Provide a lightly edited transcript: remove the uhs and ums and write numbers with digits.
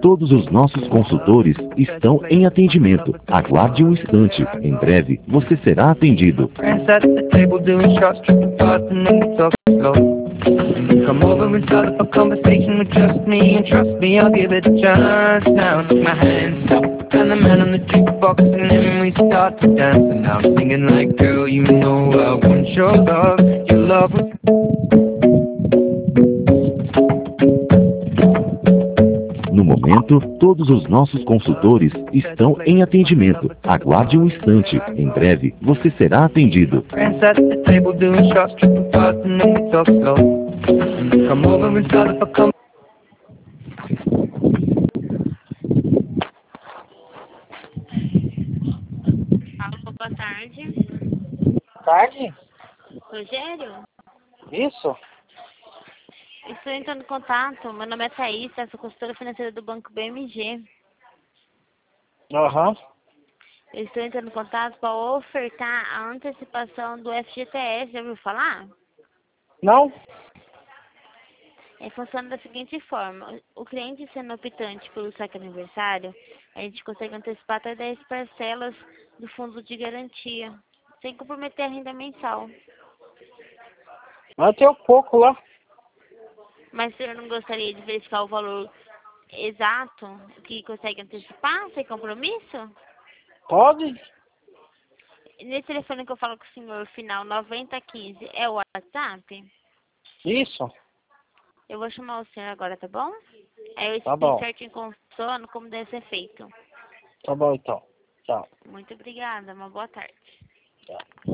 todos os nossos consultores estão em atendimento. Aguarde um instante. Em breve, você será atendido. Friends at the table doing shots, tripping fast, and then we talk slow. Come over and start up a conversation with just me, and trust me, I'll give it a chance. Now take my hand, stop, and the man on the jukebox, and then we start to dance. And now I'm singing like, girl, you know I want your love. Your love was... No momento, todos os nossos consultores estão em atendimento. Aguarde um instante. Em breve, você será atendido. Friends at the table doing shots, tripping fast, and then we talk slow. Come over and start up a conversation. Alô, boa tarde. Tarde? Rogério? Isso? Estou entrando em contato. Meu nome é Thaís, sou consultora financeira do Banco BMG. Aham. Eu estou entrando em contato para ofertar a antecipação do FGTS. Já ouviu falar? Não? Funciona da seguinte forma. O cliente sendo optante pelo saque aniversário, a gente consegue antecipar até 10 parcelas do fundo de garantia, sem comprometer a renda mensal. Mas tem um pouco lá. Mas o senhor não gostaria de verificar o valor exato que consegue antecipar, sem compromisso? Pode? Nesse telefone que eu falo com o senhor, final 9015, é o WhatsApp? Isso? Eu vou chamar o senhor agora, tá bom? Aí eu Tá explico bom. certinho com o sono como deve ser feito. Tá bom então. Tchau. Muito obrigada, uma boa tarde. Tchau.